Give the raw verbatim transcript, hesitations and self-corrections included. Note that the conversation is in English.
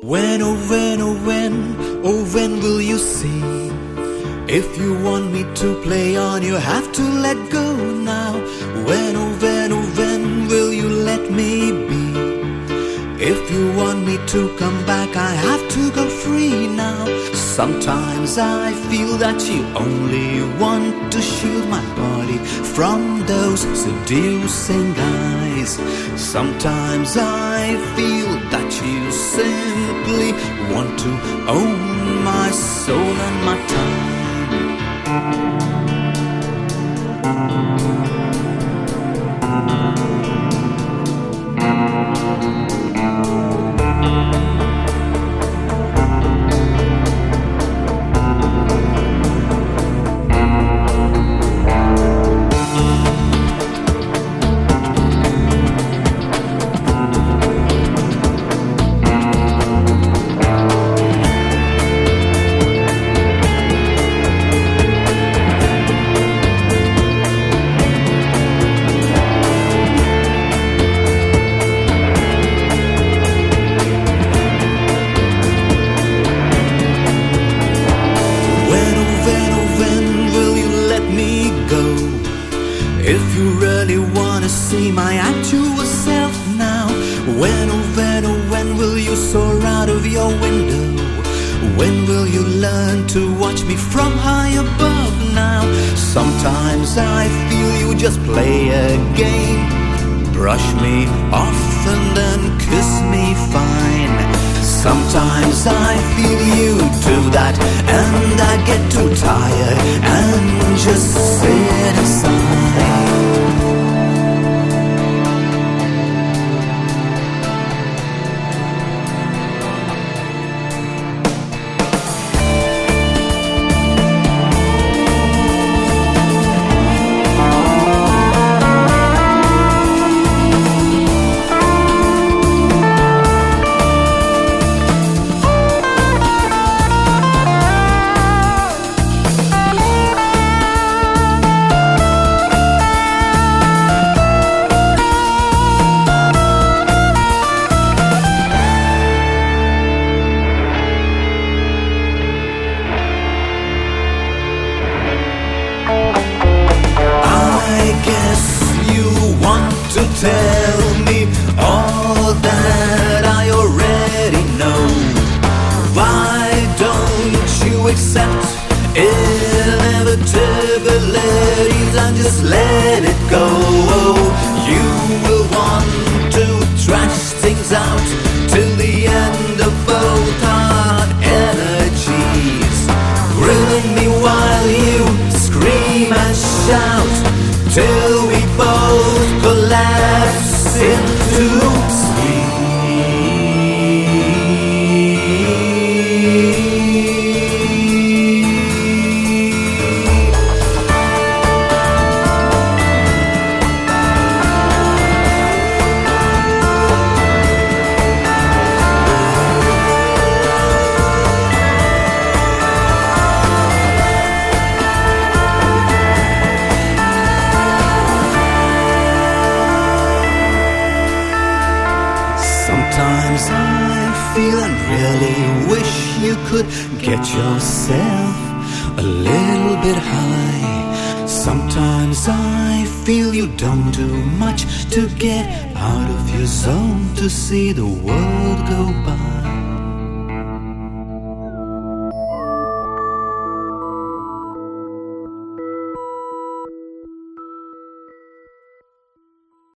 When, oh when, oh when, oh when will you see? If you want me to play on, you have to let go now. When, oh when, oh when will you let me be? If you want me to come back, I have to go free now. Sometimes I feel that you only want to shield my body from those seducing eyes. Sometimes I feel that you simply want to own my soul and my time. If you really wanna see my actual self now, when, oh when, oh when will you soar out of your window? When will you learn to watch me from high above now? Sometimes I feel you just play a game, brush me off and then kiss me fine. Sometimes I feel you do that, and I get too tired and just sit aside. To tell me all that I already know. Why don't you accept inevitabilities and just let it go? You will want to trash things out till the end of both our energies, grilling me while you scream and shout till we both collapse into sleep. Sometimes I feel and really wish you could get yourself a little bit high. Sometimes I feel you don't do much to get out of your zone, to see the world go by.